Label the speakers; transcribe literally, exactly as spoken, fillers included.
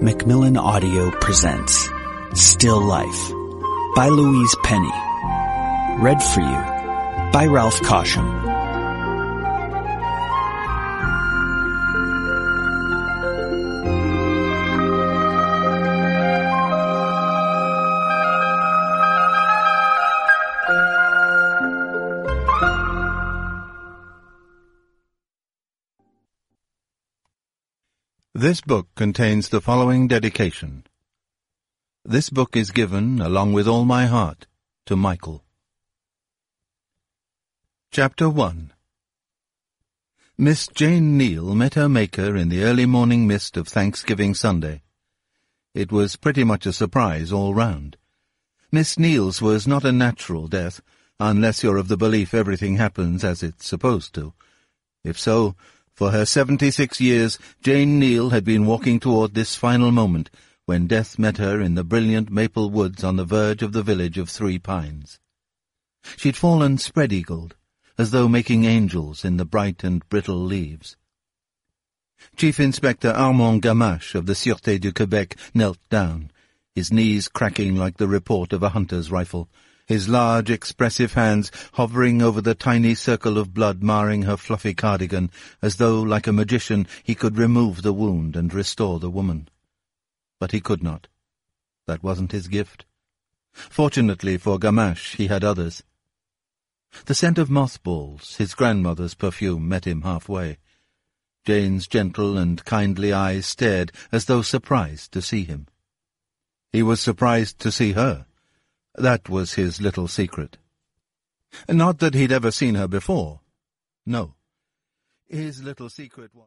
Speaker 1: Macmillan Audio presents Still Life by Louise Penny. Read for you by Ralph Cosham.
Speaker 2: This book contains the following dedication. This book is given, along with all my heart, to Michael. Chapter one. Miss Jane Neal met her Maker in the early morning mist of Thanksgiving Sunday. It was pretty much a surprise all round. Miss Neal's was not a natural death, unless you're of the belief everything happens as it's supposed to. If so, for her seventy-six years, Jane Neal had been walking toward this final moment when death met her in the brilliant maple woods on the verge of the village of Three Pines. She'd fallen spread-eagled, as though making angels in the bright and brittle leaves. Chief Inspector Armand Gamache of the Sûreté du Québec knelt down, his knees cracking like the report of a hunter's rifle, his large, expressive hands hovering over the tiny circle of blood marring her fluffy cardigan, as though, like a magician, he could remove the wound and restore the woman. But he could not. That wasn't his gift. Fortunately for Gamache, he had others. The scent of mothballs, his grandmother's perfume, met him halfway. Jane's gentle and kindly eyes stared as though surprised to see him. He was surprised to see her. That was his little secret. Not that he'd ever seen her before. No. His little secret was...